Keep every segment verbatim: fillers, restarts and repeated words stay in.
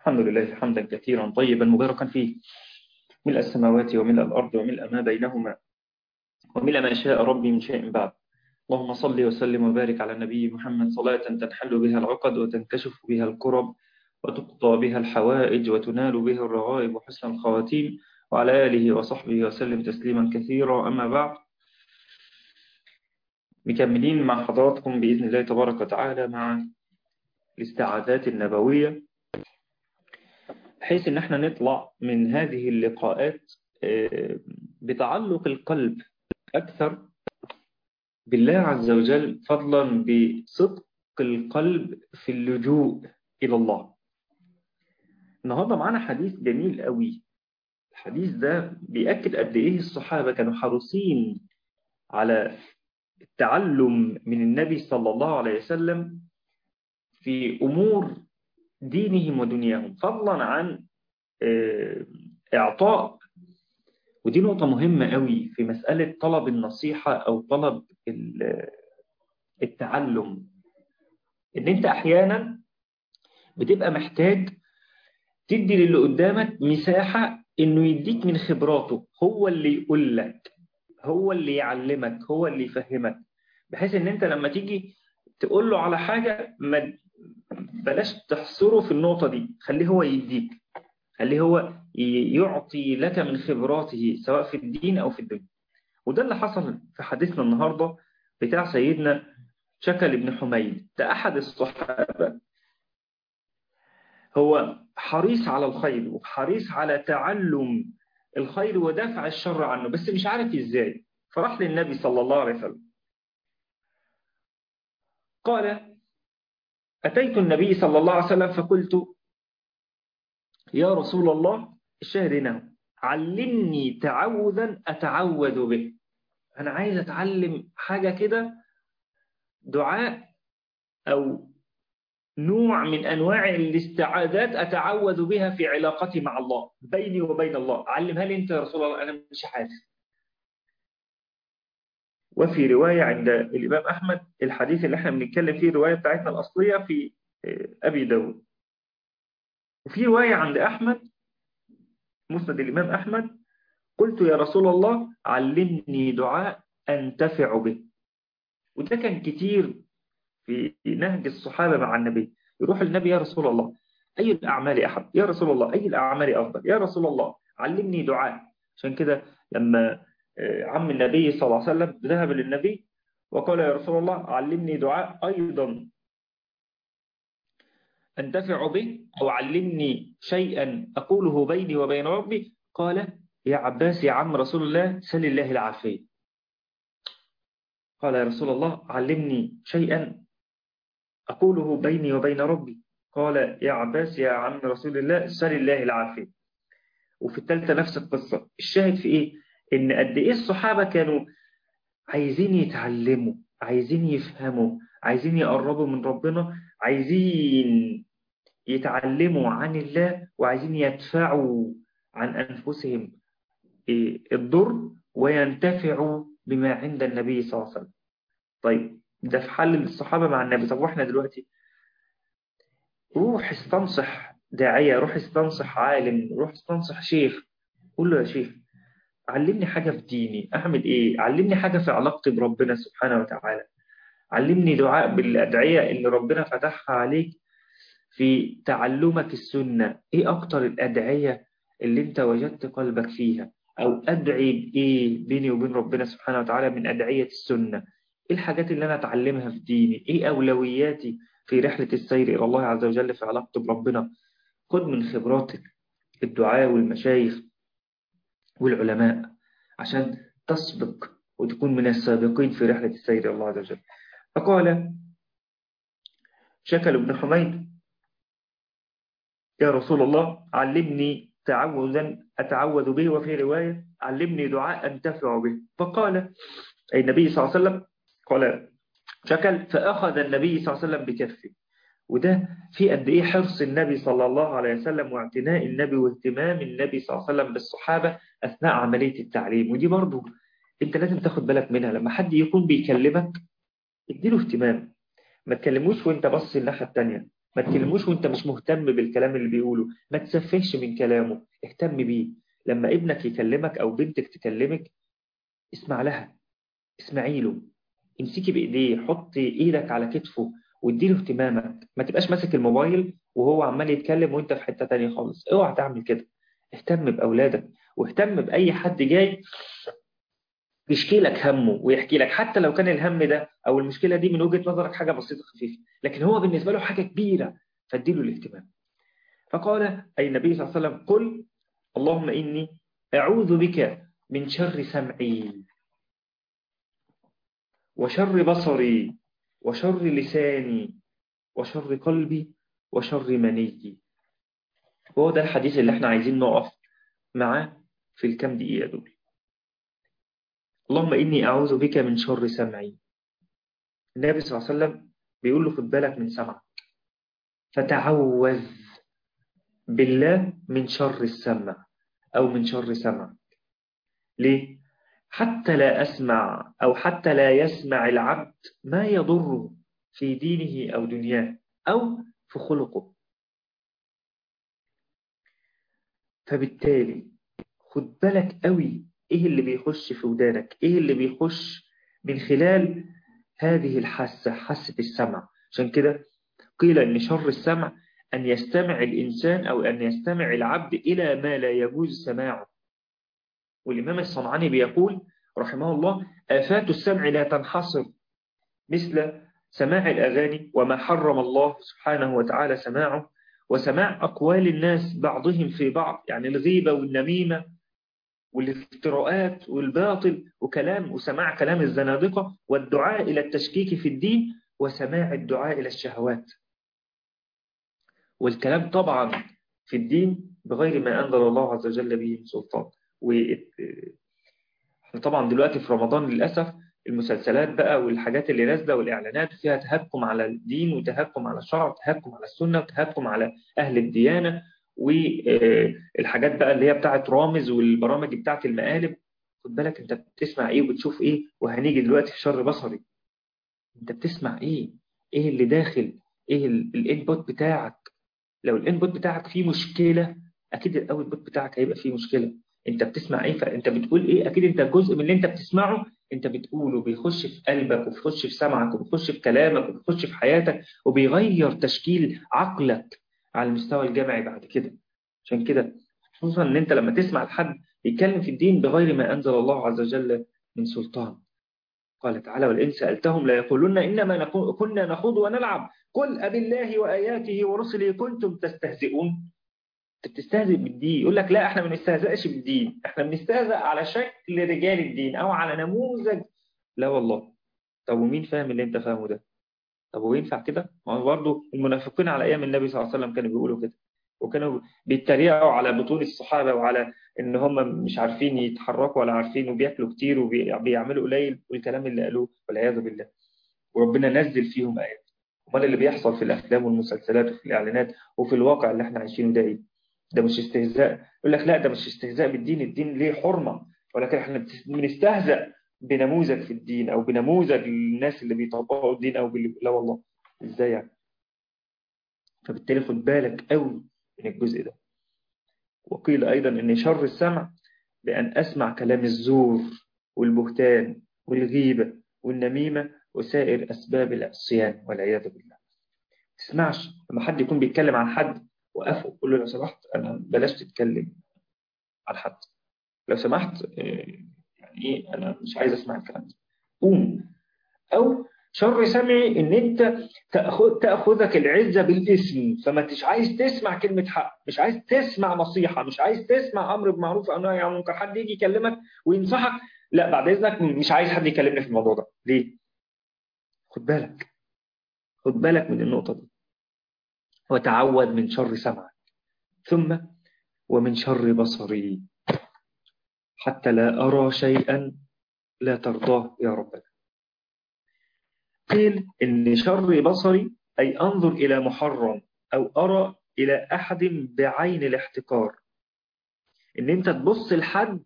الحمد لله حمدا كثيرا طيبا مباركا فيه، ملء السماوات وملء الأرض وملء ما بينهما وملء ما شاء ربي من شيء بعد. اللهم صل وسلم وبارك على النبي محمد صلاة تنحل بها العقد وتنكشف بها الكرب وتقضى بها الحوائج وتنال بها الرغائب وحسن الخواتيم، وعلى آله وصحبه وسلم تسليما كثيرا. أما بعد، مكملين مع حضراتكم بإذن الله تبارك وتعالى مع الاستعاذات النبوية، بحيث ان احنا نطلع من هذه اللقاءات بتعلق القلب أكثر بالله عز وجل، فضلا بصدق القلب في اللجوء إلى الله. النهاردة معنا حديث جميل قوي. الحديث ده بيأكد قد إيه الصحابة كانوا حريصين على التعلم من النبي صلى الله عليه وسلم في أمور دينهم ودنياهم، فضلا عن إعطاء، ودي نقطة مهمة قوي في مسألة طلب النصيحة أو طلب التعلم، إن أنت أحيانا بتبقى محتاج تدي للي قدامك مساحة إنه يديك من خبراته، هو اللي يقول لك، هو اللي يعلمك، هو اللي يفهمك، بحيث إن أنت لما تيجي تقول له على حاجة ما بلاش تحصره في النقطة دي، خليه هو يديك، خليه هو يعطي لك من خبراته سواء في الدين أو في الدنيا. وده اللي حصل في حديثنا النهاردة بتاع سيدنا شكل بن حميد. ده أحد الصحابة، هو حريص على الخير وحريص على تعلم الخير ودافع الشر عنه، بس مش عارف إزاي. فراح للنبي صلى الله عليه وسلم قال: أتيت النبي صلى الله عليه وسلم فقلت: يا رسول الله، الشاهد هنا، علمني تعوذا أتعوذ به. أنا عايز أتعلم حاجة كده، دعاء أو نوع من أنواع الاستعاذات أتعوذ بها في علاقتي مع الله، بيني وبين الله، علمها لي أنت يا رسول الله، أنا مش عارف. وفي رواية عند الإمام أحمد، الحديث اللي احنا بنتكلم فيه الرواية بتاعتنا الأصلية في أبي داود، وفي رواية عند أحمد مسند الإمام أحمد: قلت يا رسول الله علمني دعاء أنتفع به. وده كان كتير في نهج الصحابة مع النبي، يروح النبي: يا رسول الله أي الأعمال أحب، يا رسول الله أي الأعمال أفضل، يا رسول الله علمني دعاء. عشان كده لما عم النبي صلى الله عليه وسلم ذهب للنبي وقال: يا رسول الله علمني دعاء أيضا أنتفع به، أو علمني شيئا أقوله بيني وبين ربي. قال: يا عباس يا عم رسول الله سل الله العافية. قال: يا رسول الله علمني شيئا أقوله بيني وبين ربي. قال: يا عباس يا عم رسول الله سل الله العافية. وفي الثالثة نفس القصة. الشاهد في إيه؟ إن قد إيه الصحابة كانوا عايزين يتعلموا، عايزين يفهموا، عايزين يقربوا من ربنا، عايزين يتعلموا عن الله، وعايزين يدفعوا عن أنفسهم الضر وينتفعوا بما عند النبي صلى الله عليه وسلم. طيب ده في حل الصحابة مع النبي. طب واحنا دلوقتي، روح استنصح داعية، روح استنصح عالم، روح استنصح شيخ، قول له: يا شيخ علمني حاجة في ديني، أعمل إيه؟ علمني حاجة في علاقتي بربنا سبحانه وتعالى، علمني دعاء بالأدعية اللي ربنا فتحها عليك في تعلمك السنة. إيه أكتر الأدعية اللي أنت وجدت قلبك فيها؟ أو أدعي بإيه بيني وبين ربنا سبحانه وتعالى من أدعية السنة؟ إيه الحاجات اللي أنا أتعلمها في ديني؟ إيه أولوياتي في رحلة السير إلى الله عز وجل في علاقتي بربنا؟ خد من خبرات الدعاء والمشايخ والعلماء عشان تسبق وتكون من السابقين في رحلة السير إلى الله عز وجل. فقال شكل بن حميد: يا رسول الله علمني تعوذا أتعوذ به، وفي رواية علمني دعاء أنتفع به. فقال أي النبي صلى الله عليه وسلم، قال شكل: فأخذ النبي صلى الله عليه وسلم بكفه. وده في قد إيه حرص النبي صلى الله عليه وسلم واعتناء النبي واهتمام النبي صلى الله عليه وسلم بالصحابة أثناء عملية التعليم. ودي برضو أنت لازم تاخد بالك منها. لما حد يكون بيكلمك اديله اهتمام، ما تكلموش وانت بص الناحية التانية، ما تكلموش وانت مش مهتم بالكلام اللي بيقوله، ما تسفهش من كلامه، اهتم بيه. لما ابنك يكلمك أو بنتك تكلمك اسمع لها، اسمعي له، امسكي بإيديه، حطي إيدك على كتفه واديله اهتمامك. ما تبقاش ماسك الموبايل وهو عمال يتكلم وانت في حتة تانية خالص. اوعى تعمل كده. اهتم بأولادك واهتم بأي حد جاي يشكي لك همه ويحكي لك، حتى لو كان الهم ده أو المشكلة دي من وجهة نظرك حاجة بسيطة خفيفة، لكن هو بالنسبة له حاجة كبيرة، فاديله الاهتمام. فقال أي النبي صلى الله عليه وسلم قل اللهم إني أعوذ بك من شر سمعي وشر بصري وشر لساني وشر قلبي وشر مني. وهو ده الحديث اللي احنا عايزين نقف معاه في الكام دقيقة دول. اللهم إني أعوذ بك من شر سمعي. النبي صلى الله عليه وسلم بيقول له خد بالك من سمعك، فتعوذ بالله من شر السمع أو من شر سمع. ليه؟ حتى لا أسمع أو حتى لا يسمع العبد ما يضره في دينه أو دنياه أو في خلقه. فبالتالي خد بالك قوي إيه اللي بيخش في ودانك، إيه اللي بيخش من خلال هذه الحاسة، حاسة السمع. عشان كده قيل إن شر السمع أن يستمع الإنسان أو أن يستمع العبد إلى ما لا يجوز سماعه. والإمام الصنعاني بيقول رحمه الله آفات السمع لا تنحصر، مثل سماع الأغاني وما حرم الله سبحانه وتعالى سماعه، وسماع أقوال الناس بعضهم في بعض، يعني الغيبة والنميمة والافتراءات والباطل وكلام وسماع كلام الزنادقة، والدعاء إلى التشكيك في الدين، وسماع الدعاء إلى الشهوات والكلام طبعا في الدين بغير ما أنزل الله عز وجل به من سلطان. وطبعا دلوقتي في رمضان للأسف المسلسلات بقى والحاجات اللي نازله والإعلانات فيها تهكم على الدين وتهكم على الشرع وتهكم على السنة وتهكم على أهل الديانة، والحاجات بقى اللي هي بتاعت رامز والبرامج بتاعت المقالب. خد بالك انت بتسمع ايه وبتشوف ايه. وهنيجي دلوقتي في شر بصري، انت بتسمع ايه، ايه اللي داخل، ايه الانبوت بتاعك. لو الانبوت بتاعك فيه مشكلة اكيد الاوتبوت بتاعك هيبقى فيه مشكلة. انت بتسمع ايه فانت بتقول ايه، اكيد انت جزء من اللي انت بتسمعه انت بتقوله بيخش في قلبك وبيخش في سمعك وبيخش في كلامك وبيخش في حياتك وبيغير تشكيل عقلك على المستوى الجامعي بعد كده. عشان كده خصوصا ان انت لما تسمع لحد يتكلم في الدين بغير ما انزل الله عز وجل من سلطان، قال تعالى ولئن سألتهم ليقولن إنما كنا نخوض ونلعب قل أبي الله وآياته ورسله كنتم تستهزئون. انت بتستهزئ بالدين. يقول لك لا احنا ما بنستهزئش بالدين، احنا بنستهزئ على شكل رجال الدين او على نموذج. لا والله. طب ومين فاهم اللي انت فاهمه ده؟ طب هو ينفع كده؟ ما هو برضه المنافقين على ايام النبي صلى الله عليه وسلم كانوا بيقولوا كده، وكانوا بيتريقوا على بطون الصحابة وعلى ان هم مش عارفين يتحركوا ولا عارفين وبياكلوا كتير وبيعملوا قليل والكلام اللي قالوه والعياذ بالله. وربنا نزل فيهم آيات. امال اللي بيحصل في الافلام والمسلسلات وفي الاعلانات وفي الواقع اللي احنا عايشينه ده ايه؟ ده مش استهزاء. يقول لك لا ده مش استهزاء بالدين، الدين ليه حرمة، ولكن احنا بنستهزأ بنموذج في الدين او بنموذج الناس اللي بيطبقوا الدين او بال... لا والله ازاي يعني. فبالتالي خد بالك قوي من الجزء ده. وقيل ايضا ان شر السمع بان اسمع كلام الزور والبهتان والغيبة والنميمة وسائر اسباب العصيان والعياذ بالله. تسمعش لما حد يكون بيتكلم عن حد وقفه قول له لو سمحت انا بلاش تتكلم عن حد، لو سمحت يعني ايه انا مش عايز اسمع الكلام ده، قوم. او شر سمعي ان انت تاخذ تاخذك العزه بالاسم، فما انتش عايز تسمع كلمه حق، مش عايز تسمع نصيحه، مش عايز تسمع امر بمعروف او نهي عن منكر، حد يجي يكلمك وينصحك لا بعد اذنك مش عايز حد يكلمني في الموضوع ده. ليه؟ خد بالك، خد بالك من النقطه دي. وتعود من شر سمعك، ثم ومن شر بصري حتى لا أرى شيئا لا ترضاه يا ربنا. قيل إن شر بصري أي أنظر إلى محرم أو أرى إلى أحد بعين الاحتقار، إن أنت تبص لحد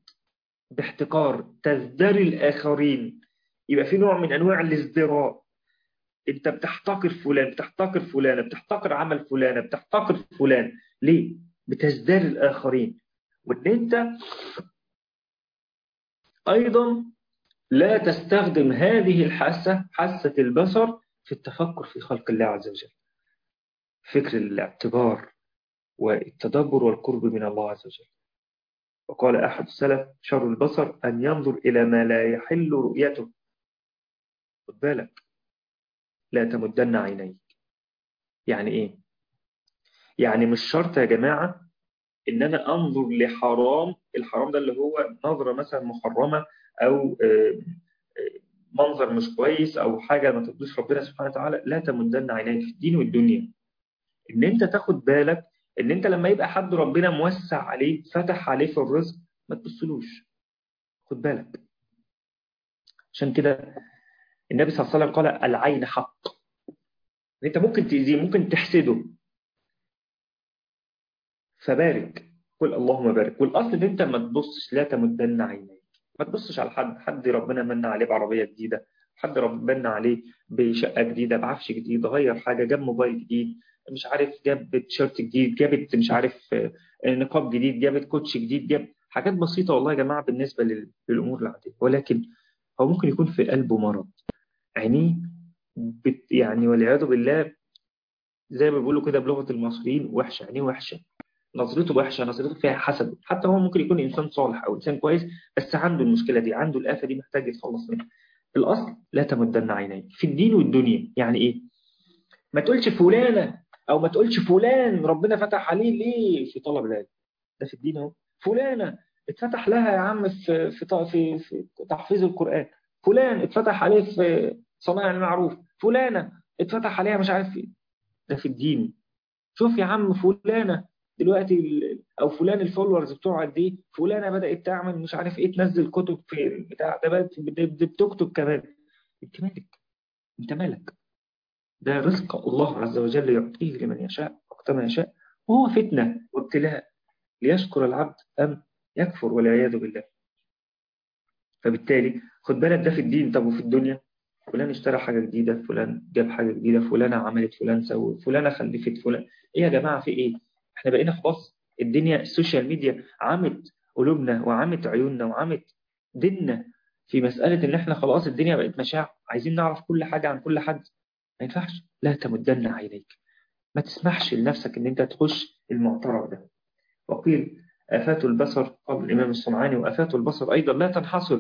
باحتقار، تزدري الآخرين، يبقى في نوع من أنواع الازدراء. انت بتحتقر فلان، بتحتقر فلانة، بتحتقر عمل فلانة، بتحتقر فلان. ليه؟ بتزداد الآخرين. وان انت ايضا لا تستخدم هذه الحاسة، حاسة البصر، في التفكر في خلق الله عز وجل، فكر الاعتبار والتدبر والقرب من الله عز وجل. وقال أحد السلف: شر البصر أن ينظر إلى ما لا يحل رؤيته. خد بالك، لا تمدن عينيك. يعني إيه؟ يعني مش شرط يا جماعة إن أنا أنظر لحرام. الحرام ده اللي هو نظرة مثلا محرمة، أو آه، آه، منظر مش كويس، أو حاجة ما ترضيش ربنا سبحانه وتعالى. لا تمدن عينيك في الدين والدنيا. إن أنت تاخد بالك إن أنت لما يبقى حد ربنا موسع عليه، فتح عليه في الرزق، ما تبصلوش. خد بالك. عشان كده النبي صلى الله عليه وسلم قال: العين حق. انت ممكن تأذيه، ممكن تحسده، فبارك، قل اللهم بارك. والاصل ان انت ما تبصش، لا تمدن عينيك. ما تبصش على حد حد ربنا من عليه بعربيه جديده، حد ربنا من عليه بشقه جديده، بعفش جديد، غير حاجه، جاب موبايل جديد، مش عارف، جاب تيشيرت جديد، جابت مش عارف آه، نقاب جديد، جابت كوتش جديد، جاب حاجات بسيطه والله يا جماعه بالنسبه لل- للامور العاديه. ولكن هو ممكن يكون في قلبه مرض، عينيه بت يعني والعياذ بالله، زي ما بيقولوا كده بلغة المصريين: وحشة، عينيه وحشة، نظرته وحشة، نظرته فيها حسد. حتى هو ممكن يكون إنسان صالح أو إنسان كويس، بس عنده المشكلة دي، عنده الآفة دي، محتاج يتخلص منها. الأصل لا تمدن عينيك في الدين والدنيا. يعني إيه؟ ما تقولش فلانة، أو ما تقولش فلان ربنا فتح عليه ليه في طلب العلم. ده في الدين أهو. فلانة اتفتح لها يا عم في في في, في تحفيظ القرآن، فلان اتفتح عليه في صناعة المعروف، فلانة اتفتح عليها مش عارف ايه. ده في الدين. شوف يا عم فلانة دلوقتي ال- او فلان الفولورز بتوعه قد ايه، فلانة بدأت تعمل مش عارف ايه، تنزل كتب في بتاع ده، بقت بت- بت- بتكتب كمان. انت مالك؟ انت مالك؟ ده رزق الله عز وجل يعطيه لمن يشاء وقت ما يشاء، وهو فتنة وابتلاء، ليشكر العبد أم يكفر والعياذ بالله. فبالتالي خد بالك، ده في الدين. طب وفي الدنيا؟ فلان اشترى حاجة جديدة، فلان جاب حاجة جديدة، فلانة عملت، فلان سوى، فلانة خلفت، فلان. ايه يا جماعة في ايه؟ احنا بقينا خلاص الدنيا، السوشيال ميديا عمت قلوبنا وعمت عيوننا وعمت ديننا في مسألة ان احنا خلاص الدنيا بقت مشاع، عايزين نعرف كل حاجة عن كل حد. ما ينفعش. لا تمدن عينيك. ما تسمحش لنفسك ان انت تخش المعترف ده. وقيل: آفات البصر، قال الإمام الصنعاني، وآفات البصر أيضا لا تنحصر،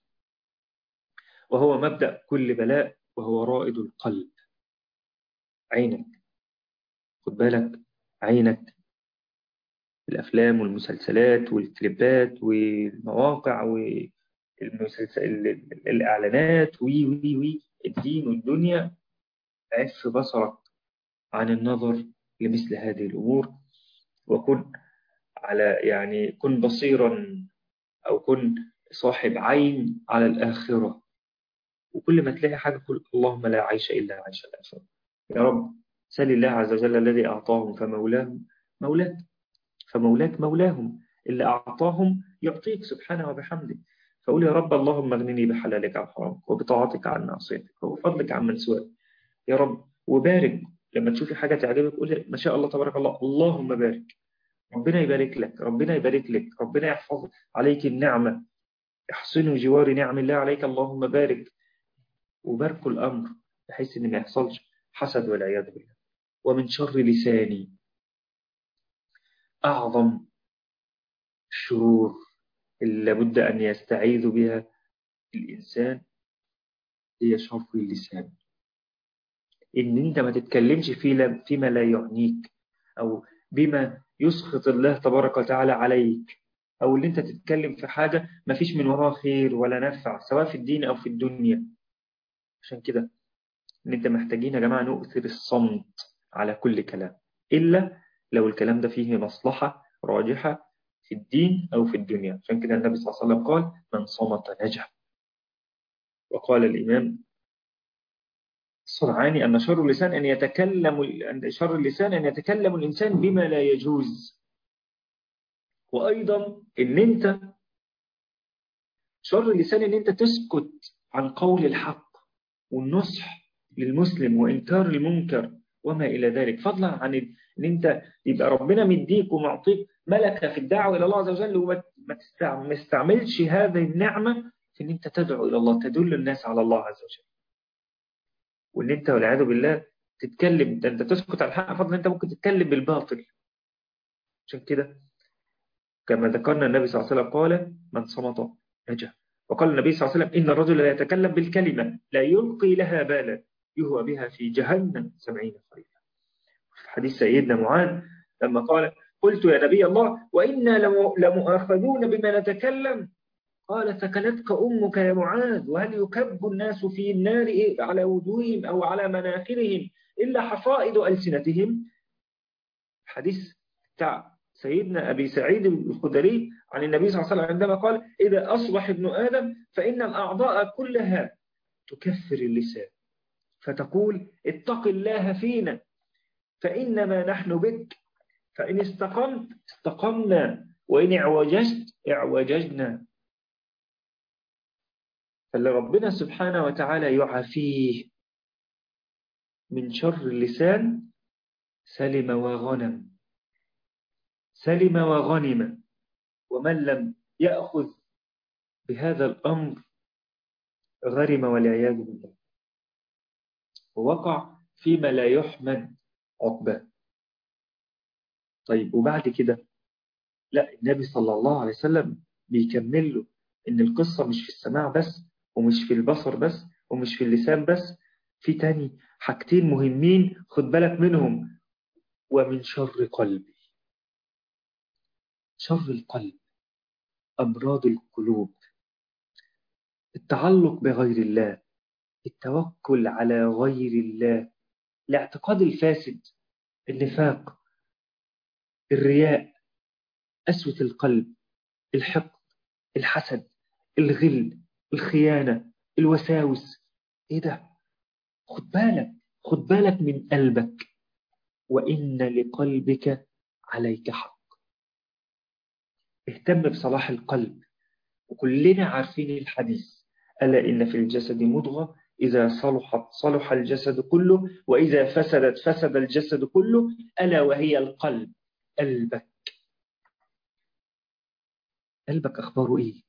وهو مبدأ كل بلاء، وهو رائد القلب. عينك. خد بالك، عينك. الأفلام والمسلسلات والكليبات والمواقع والمسلسل الإعلانات، وي وي وي الدين والدنيا. عف بصرك عن النظر لمثل هذه الأمور، وكن على يعني كن بصيرا، أو كن صاحب عين على الآخرة. وكل ما تلاقي حاجة قل: اللهم لا عيش إلا عيش الآخرة. يا رب، سل الله عز وجل الذي أعطاهم فمولاهم مولاك، فمولاك مولاهم، اللي أعطاهم يعطيك سبحانه وبحمده. فقول: يا رب اللهم اغنني بحلالك عن حرامك، وبطاعتك عن معصيتك، وبفضلك عن من سواك. يا رب، وبارك. لما تشوفي حاجة تعجبك قولي: ما شاء الله تبارك الله، اللهم بارك. ربنا يبارك لك، ربنا يبارك لك، ربنا يحفظ عليك النعمة، احسنوا جوار نعم الله عليك، اللهم بارك. وباركوا الأمر بحيث إن ما يحصلش حسد والعياذ بالله. ومن شر لساني، أعظم الشرور اللي لابد أن يستعيذ بها الإنسان هي شر اللسان. إن أنت ما تتكلمش في فيما لا يعنيك، أو بما يسخط الله تبارك وتعالى عليك، أو اللي أنت تتكلم في حاجة ما فيش من وراها خير ولا نفع، سواء في الدين أو في الدنيا. عشان كده إن أنت محتاجين يا جماعة نؤثر الصمت على كل كلام، إلا لو الكلام ده فيه مصلحة راجحة في الدين أو في الدنيا. عشان كده النبي صلى الله عليه وسلم قال: من صمت نجا. وقال الإمام الصنعاني: أن شر اللسان أن يتكلم أن شر اللسان أن يتكلم الإنسان بما لا يجوز. وأيضا إن أنت شر اللسان أن أنت تسكت عن قول الحق والنصح للمسلم وإنكار المنكر وما إلى ذلك، فضلا عن إن أنت يبقى ربنا مديك ومعطيك ملكة في الدعوة إلى الله عز وجل، وما ما تستعملش هذه النعمة في إن أنت تدعو إلى الله، تدل الناس على الله عز وجل، وإن أنت والعياذ بالله تتكلم، أنت تسكت على الحق، فضلا أنت ممكن تتكلم بالباطل. عشان كده كما ذكرنا النبي صلى الله عليه وسلم قال: من صمت نجا. وقال النبي صلى الله عليه وسلم: إن الرجل لا يتكلم بالكلمة لا يلقي لها بالا يهوى بها في جهنم سبعين خريفا. في حديث سيدنا معاذ لما قال: قلت يا نبي الله وإنا لمؤاخذون بما نتكلم، قال: ثكلتك أمك يا معاذ، وهل يكب الناس في النار على وجوههم أو على مناخرهم إلا حصائد ألسنتهم. حديث بتاع سيدنا أبي سعيد الخدري عن النبي صلى الله عليه وسلم عندما قال: إذا أصبح ابن آدم فإن الأعضاء كلها تكفر اللسان فتقول: اتق الله فينا فإنما نحن بك، فإن استقمت استقمنا وإن اعوججت اعوججنا. فاللي ربنا سبحانه وتعالى يعافيه من شر اللسان سلم وغنم، سلم وغنم. ومن لم يأخذ بهذا الأمر غرم والعياذ بالله، ووقع فيما لا يحمد عقباه. طيب وبعد كده لا، النبي صلى الله عليه وسلم بيكمل له إن القصة مش في السماع بس، ومش في البصر بس، ومش في اللسان بس، في تاني حاجتين مهمين خد بالك منهم: ومن شر قلبي. شر القلب، أمراض القلوب، التعلق بغير الله، التوكل على غير الله، الاعتقاد الفاسد، النفاق، الرياء، قسوة القلب، الحقد، الحسد، الغل، الخيانة، الوساوس. ايه ده؟ خد بالك، خد بالك من قلبك، وإن لقلبك عليك حق. اهتم بصلاح القلب. وكلنا عارفين الحديث: ألا إن في الجسد مضغة إذا صلحت صلح الجسد كله، وإذا فسدت فسد الجسد كله، ألا وهي القلب. قلبك، قلبك أخباره إيه؟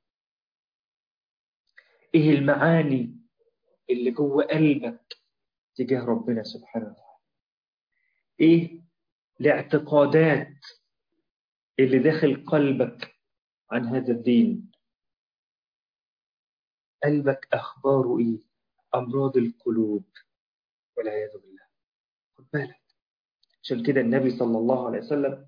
إيه المعاني اللي جوه قلبك تجاه ربنا سبحانه وتعالى؟ إيه الاعتقادات اللي داخل قلبك عن هذا الدين؟ قلبك أخباره إيه؟ أمراض القلوب والعياذ بالله. خد بالك. عشان كده النبي صلى الله عليه وسلم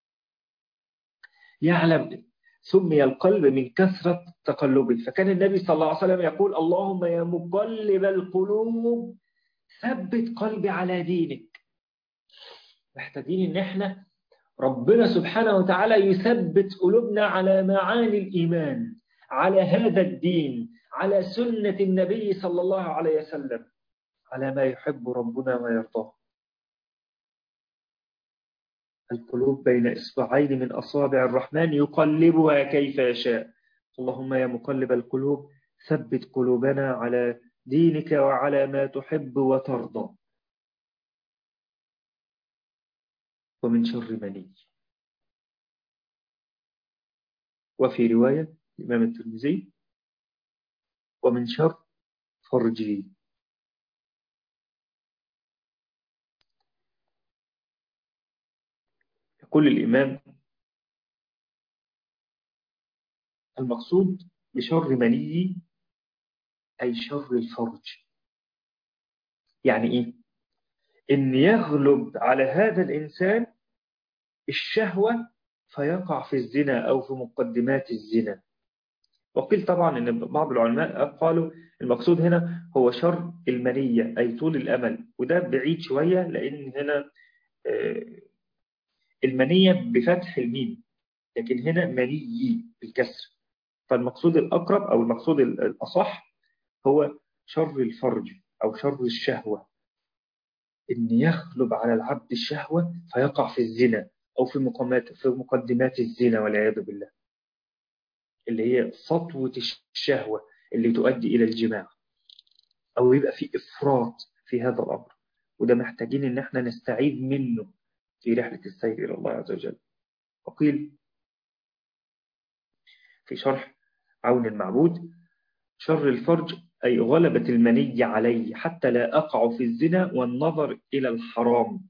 يعلم سمي القلب من كثرة تقلبه، فكان النبي صلى الله عليه وسلم يقول: اللهم يا مقلب القلوب ثبت قلبي على دينك. محتاجين ان احنا ربنا سبحانه وتعالى يثبت قلوبنا على معاني الإيمان، على هذا الدين، على سنة النبي صلى الله عليه وسلم، على ما يحب ربنا ويرضاه. القلوب بين إصبعين من أصابع الرحمن يقلبها كيف يشاء. اللهم يا مقلب القلوب ثبت قلوبنا على دينك وعلى ما تحب وترضى. ومن شر مني. وفي رواية الإمام الترمذي: ومن شر فرجي. يقول الإمام: المقصود بشر مني أي شر الفرج. يعني إيه؟ إن يغلب على هذا الإنسان الشهوة فيقع في الزنا أو في مقدمات الزنا. وقيل طبعا إن بعض العلماء قالوا المقصود هنا هو شر المنية أي طول الأمل، وده بعيد شوية لأن هنا المنية بفتح الميم، لكن هنا مني بالكسر. فالمقصود الأقرب أو المقصود الأصح هو شر الفرج أو شر الشهوة، إن يغلب على العبد الشهوة فيقع في الزنا أو في مقدمات في مقدمات الزنا والعياذ بالله، اللي هي سطوة الشهوة اللي تؤدي إلى الجماع، أو يبقى في إفراط في في هذا الأمر، وده محتاجين إن احنا نستعيد منه في رحلة السير إلى الله عز وجل. وقيل في شرح عون المعبود: شر الفرج أي غلبة المني علي حتى لا أقع في الزنا والنظر إلى الحرام.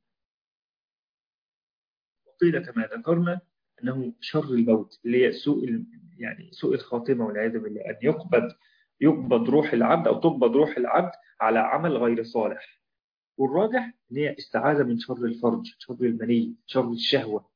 وقيل كما ذكرنا أنه شر الموت اللي هي سوء يعني سوء الخاتمة والعياذ بالله، أن يقبض يقبض روح العبد أو تقبض روح العبد على عمل غير صالح. والراجح أن هي استعاذة من شر الفرج، شر المني، شر الشهوة.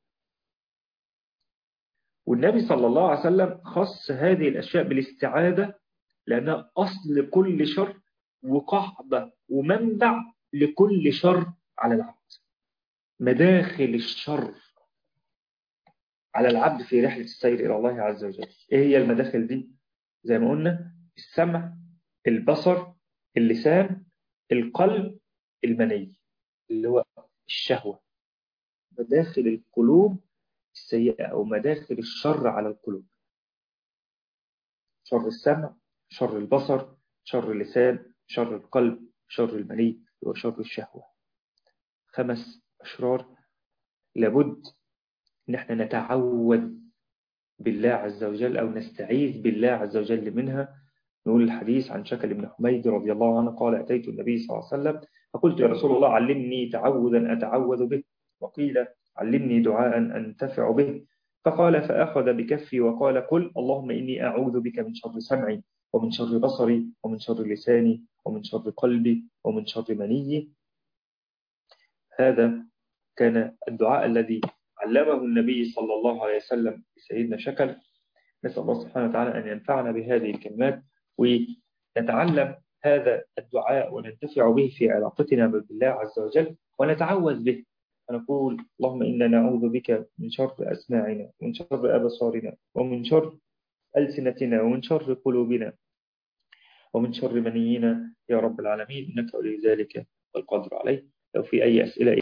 والنبي صلى الله عليه وسلم خص هذه الأشياء بالاستعاذة لأنها أصل كل شر وقاعدة ومنبع لكل شر على العبد. مداخل الشر على العبد في رحلة السير إلى الله عز وجل. إيه هي المداخل دي؟ زي ما قلنا: السمع، البصر، اللسان، القلب، المني اللي هو الشهوة. مداخل القلوب السيئة أو مداخل الشر على القلوب: شر السمع، شر البصر، شر اللسان، شر القلب، شر المني وشر الشهوة. خمس أشرار لابد إن احنا نتعوذ بالله عز وجل أو نستعيذ بالله عز وجل منها. نقول الحديث عن شكل بن حميد رضي الله عنه قال: أتيت النبي صلى الله عليه وسلم فقلت: يا رسول الله علمني تعوذا أتعوذ به، وقيل علمني دعاء أنتفع به. فقال: فأخذ بكفي وقال: قل اللهم إني أعوذ بك من شر سمعي ومن شر بصري ومن شر لساني ومن شر قلبي ومن شر مني. هذا كان الدعاء الذي علمه النبي صلى الله عليه وسلم لسيدنا شكل. نسأل الله سبحانه وتعالى أن ينفعنا بهذه الكلمات ونتعلم هذا الدعاء وننتفع به في علاقتنا بالله عز وجل ونتعوذ به. ونقول: اللهم إنا نعوذ بك من شر أسماعنا ومن شر أبصارنا ومن شر ألسنتنا ومن شر قلوبنا ومن شر منينا يا رب العالمين، إنك ولي ذلك والقدر عليه. لو في أي أسئلة